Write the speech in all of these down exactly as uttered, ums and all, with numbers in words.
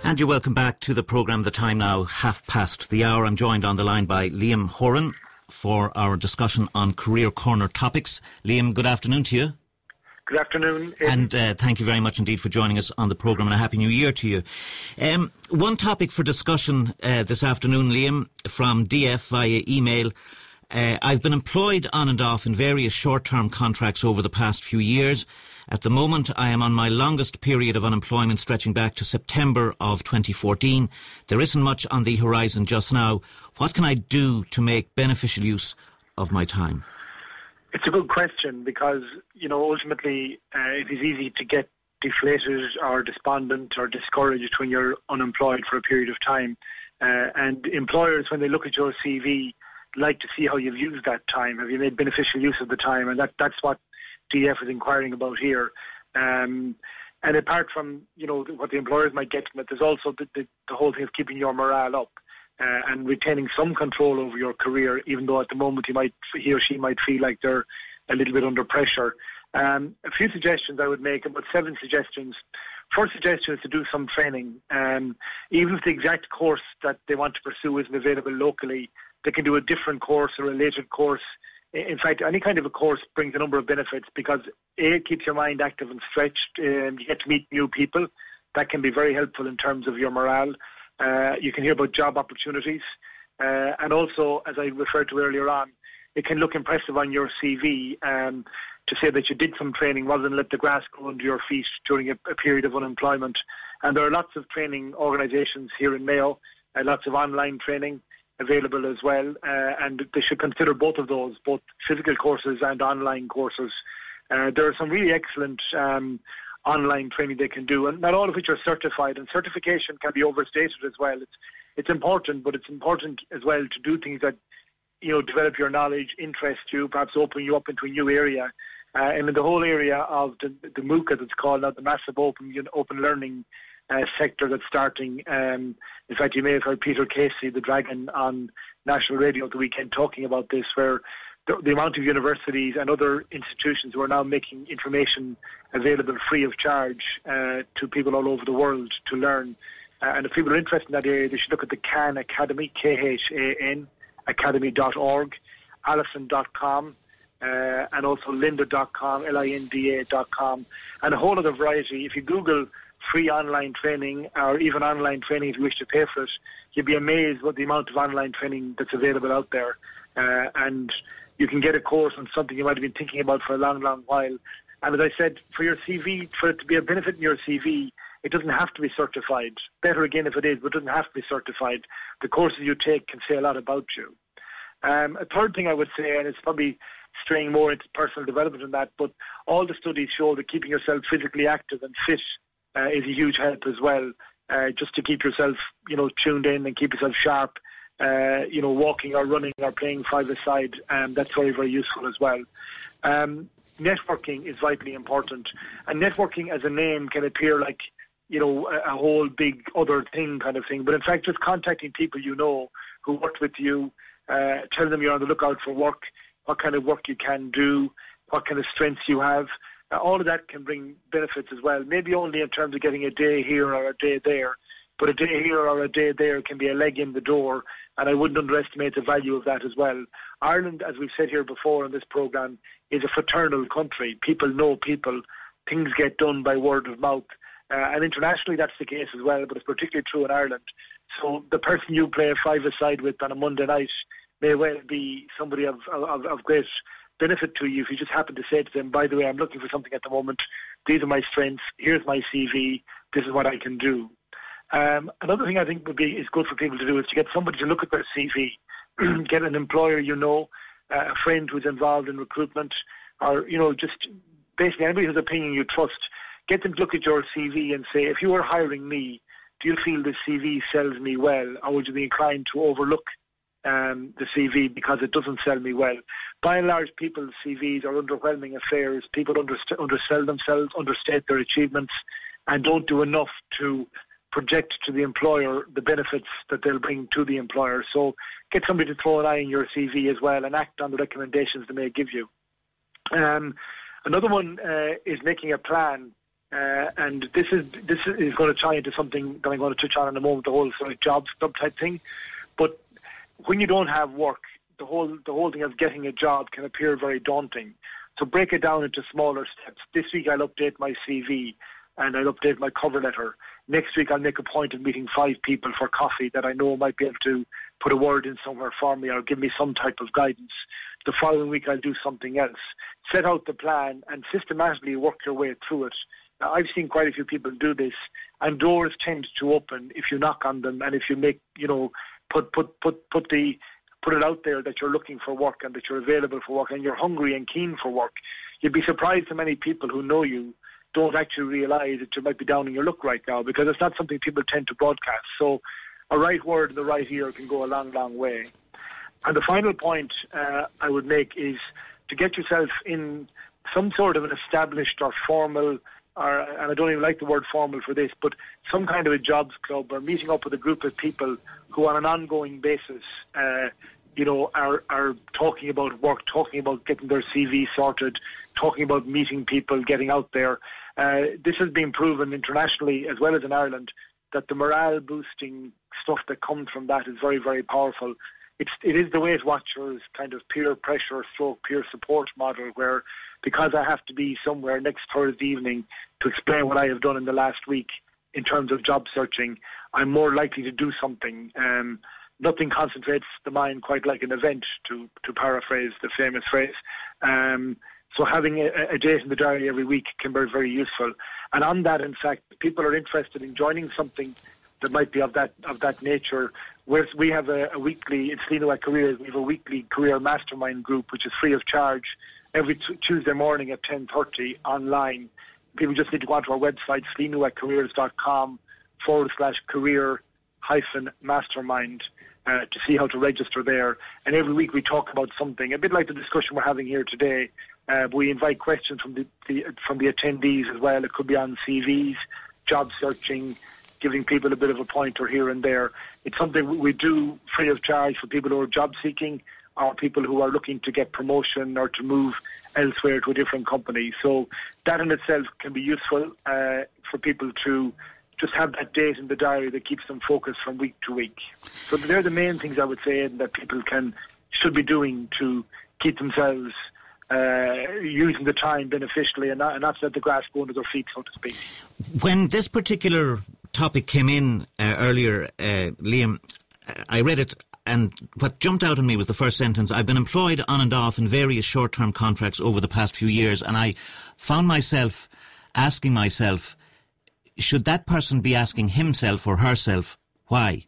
And you're welcome back to the programme. The time now, half past the hour. I'm joined on the line by Liam Horan for our discussion on Career Corner topics. Liam, good afternoon to you. Good afternoon. And uh, thank you very much indeed for joining us on the programme, and a Happy New Year to you. Um, one topic for discussion uh, this afternoon, Liam, from D F via email. Uh, I've been employed on and off in various short-term contracts over the past few years. At the moment, I am on my longest period of unemployment, stretching back to September of twenty fourteen. There isn't much on the horizon just now. What can I do to make beneficial use of my time? It's a good question because, you know, ultimately uh, it is easy to get deflated or despondent or discouraged when you're unemployed for a period of time. Uh, and employers, when they look at your C V, like to see how you've used that time. Have you made beneficial use of the time? And that that's what D F is inquiring about here. Um, and apart from, you know, what the employers might get from it, there's also the, the, the whole thing of keeping your morale up. Uh, and retaining some control over your career, even though at the moment he might, he or she might feel like they're a little bit under pressure. Um, a few suggestions I would make, about seven suggestions. First suggestion is to do some training. Um, even if the exact course that they want to pursue isn't available locally, they can do a different course or a related course. In fact, any kind of a course brings a number of benefits because A, it keeps your mind active and stretched. Um, you get to meet new people. That can be very helpful in terms of your morale. Uh, you can hear about job opportunities. Uh, and also, as I referred to earlier on, it can look impressive on your C V um, to say that you did some training rather than let the grass grow under your feet during a, a period of unemployment. And there are lots of training organisations here in Mayo, uh, lots of online training available as well. Uh, and they should consider both of those, both physical courses and online courses. Uh, there are some really excellent um online training they can do, and not all of which are certified, and certification can be overstated as well. It's it's important, but it's important as well to do things that, you know, develop your knowledge, interest you, perhaps open you up into a new area. Uh, and in the whole area of the, the MOOC, as it's called now, the massive open you know, open learning uh, sector that's starting. Um, in fact, you may have heard Peter Casey, the Dragon, on national radio the weekend talking about this, where the, the amount of universities and other institutions who are now making information available free of charge uh, to people all over the world to learn. Uh, and if people are interested in that area, they should look at the Khan Academy, K H A N, academy dot org, alison dot com, uh, and also linda dot com, L I N D A dot com, and a whole other variety. If you Google free online training, or even online training if you wish to pay for it, you'd be amazed what the amount of online training that's available out there. Uh, and you can get a course on something you might have been thinking about for a long, long while. And as I said, for your C V, for it to be a benefit in your C V, it doesn't have to be certified. Better again if it is, but it doesn't have to be certified. The courses you take can say a lot about you. Um, a third thing I would say, and it's probably straying more into personal development than that, but all the studies show that keeping yourself physically active and fit uh, is a huge help as well, uh, just to keep yourself, you know, tuned in and keep yourself sharp. Uh, you know, walking or running or playing five-a-side, um, that's very, very useful as well. Um, networking is vitally important. And networking as a name can appear like, you know, a, a whole big other thing kind of thing. But in fact, just contacting people you know who worked with you, uh, tell them you're on the lookout for work, what kind of work you can do, what kind of strengths you have. Uh, all of that can bring benefits as well. Maybe only in terms of getting a day here or a day there, but a day here or a day there can be a leg in the door, and I wouldn't underestimate the value of that as well. Ireland, as we've said here before in this programme, is a fraternal country. People know people. Things get done by word of mouth. Uh, and internationally that's the case as well, but it's particularly true in Ireland. So the person you play a five-a-side with on a Monday night may well be somebody of, of, of great benefit to you if you just happen to say to them, by the way, I'm looking for something at the moment. These are my strengths. Here's my C V. This is what I can do. Um, another thing I think would be is good for people to do is to get somebody to look at their C V, get an employer you know, uh, a friend who's involved in recruitment, or, you know, just basically anybody whose opinion you trust. Get them to look at your C V and say, if you were hiring me, do you feel the C V sells me well, or would you be inclined to overlook um, the C V because it doesn't sell me well? By and large, people's C Vs are underwhelming affairs. People underst- undersell themselves, understate their achievements, and don't do enough to project to the employer the benefits that they'll bring to the employer. So get somebody to throw an eye on your C V as well and act on the recommendations they may give you. Um, another one uh, is making a plan Uh, and this is this is going to tie into something that I'm going to touch on in a moment, the whole sort of jobs club type thing. But when you don't have work, the whole the whole thing of getting a job can appear very daunting. So break it down into smaller steps. This week I'll update my C V and I'll update my cover letter. Next week I'll make a point of meeting five people for coffee that I know might be able to put a word in somewhere for me or give me some type of guidance. The following week I'll do something else. Set out the plan and systematically work your way through it. Now, I've seen quite a few people do this, and doors tend to open if you knock on them and if you make, you know, put put put put the put it out there that you're looking for work and that you're available for work and you're hungry and keen for work. You'd be surprised how many people who know you don't actually realise that you might be down in your luck right now, because it's not something people tend to broadcast. So a right word in the right ear can go a long, long way. And the final point uh, I would make is to get yourself in some sort of an established or formal, or, and I don't even like the word formal for this, but some kind of a jobs club or meeting up with a group of people who on an ongoing basis, uh, you know, are, are talking about work, talking about getting their C V sorted, talking about meeting people, getting out there. Uh, this has been proven internationally as well as in Ireland that the morale boosting stuff that comes from that is very, very powerful. It's, it is the Weight Watchers kind of peer pressure stroke peer support model, where because I have to be somewhere next Thursday evening to explain what I have done in the last week in terms of job searching, I'm more likely to do something. Um, nothing concentrates the mind quite like an event, to, to paraphrase the famous phrase. Um, so having a, a date in the diary every week can be very useful. And on that, in fact, people are interested in joining something that might be of that of that nature. Where we have a, a weekly, it's Slino at Careers, we have a weekly career mastermind group which is free of charge every t- Tuesday morning at ten thirty online. People just need to go onto our website, slinoatcareers.com forward slash career hyphen mastermind uh, to see how to register there. And every week we talk about something, a bit like the discussion we're having here today. Uh, we invite questions from the, the from the attendees as well. It could be on C Vs, job searching, giving people a bit of a pointer here and there. It's something we do free of charge for people who are job seeking or people who are looking to get promotion or to move elsewhere to a different company. So that in itself can be useful uh, for people to just have that date in the diary that keeps them focused from week to week. So they're the main things I would say that people can should be doing to keep themselves uh, using the time beneficially and not, and not let the grass go under their feet, so to speak. When this particular topic came in uh, earlier, uh, Liam, I read it, and what jumped out at me was the first sentence. I've been employed on and off in various short-term contracts over the past few years, and I found myself asking myself, should that person be asking himself or herself why?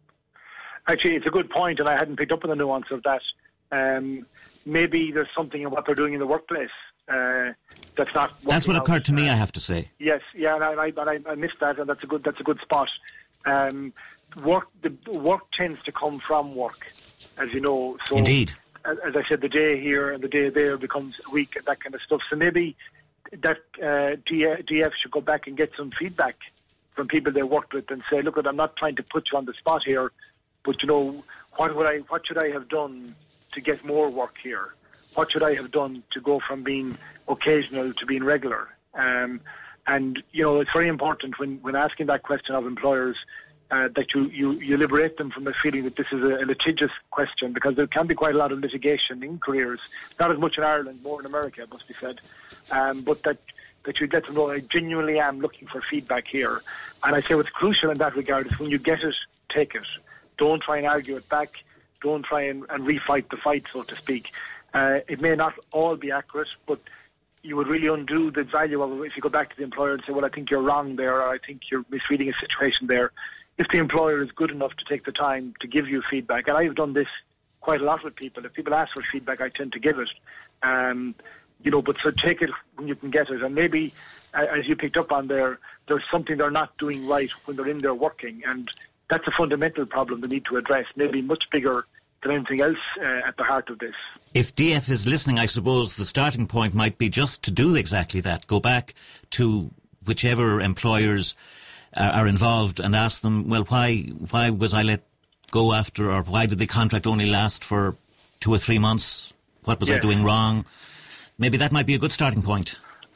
Actually, it's a good point, and I hadn't picked up on the nuance of that. Um, maybe there's something in what they're doing in the workplace uh, that's not. That's what occurred out. to me, I have to say. Yes, yeah, and I, and I, I missed that, and that's a good that's a good spot. Um, work the work tends to come from work, as you know. So indeed, as, as I said, the day here and the day there becomes a week, and that kind of stuff. So maybe that uh, D F should go back and get some feedback from people they worked with and say, look, I'm not trying to put you on the spot here, but you know, what would I, what should I have done to get more work here? What should I have done to go from being occasional to being regular? Um, and you know, it's very important when, when asking that question of employers uh, that you, you, you liberate them from the feeling that this is a, a litigious question, because there can be quite a lot of litigation in careers, not as much in Ireland, more in America, it must be said. Um, but that that you let them know I genuinely am looking for feedback here. And I say what's crucial in that regard is when you get it, take it. Don't try and argue it back. Don't try and, and refight the fight, so to speak. Uh, it may not all be accurate, but you would really undo the value of it if you go back to the employer and say, well, I think you're wrong there, or I think you're misreading a situation there. If the employer is good enough to take the time to give you feedback, and I've done this quite a lot with people. If people ask for feedback, I tend to give it. Um, You know, but so take it when you can get it. And maybe, uh, as you picked up on there, there's something they're not doing right when they're in there working. And that's a fundamental problem they need to address, maybe much bigger than anything else uh, at the heart of this. If D F is listening, I suppose the starting point might be just to do exactly that. Go back to whichever employers uh, are involved and ask them, well, why why was I let go after, or why did the contract only last for two or three months? What was yes. I doing wrong? Maybe that might be a good starting point.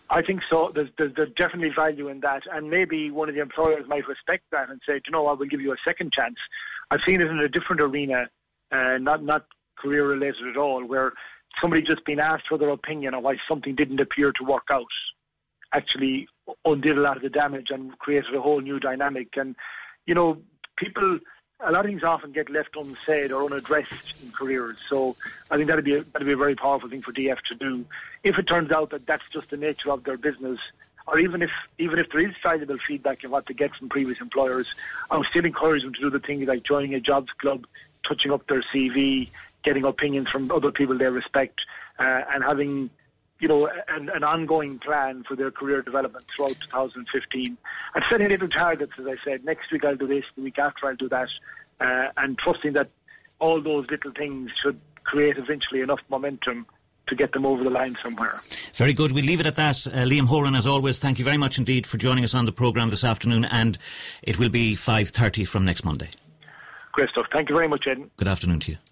I think so. There's, there's, there's definitely value in that, and maybe one of the employers might respect that and say, you know what, we'll give you a second chance. I've seen it in a different arena, uh, not not career related at all, where somebody just being asked for their opinion on why something didn't appear to work out actually undid a lot of the damage and created a whole new dynamic. And, you know, people, a lot of things often get left unsaid or unaddressed in careers. So I think that'd be a, that'd be a very powerful thing for D F to do. If it turns out that that's just the nature of their business, or even if even if there is valuable feedback in what they get from previous employers, I would still encourage them to do the things like joining a jobs club, touching up their C V, getting opinions from other people they respect, uh, and having, you know, an, an ongoing plan for their career development throughout two thousand fifteen. And setting little targets, as I said, next week I'll do this, the week after I'll do that, uh, and trusting that all those little things should create eventually enough momentum to get them over the line somewhere. Very good. We'll leave it at that. Uh, Liam Horan, as always, thank you very much indeed for joining us on the programme this afternoon, and it will be five thirty from next Monday. Great stuff. Thank you very much, Ed. Good afternoon to you.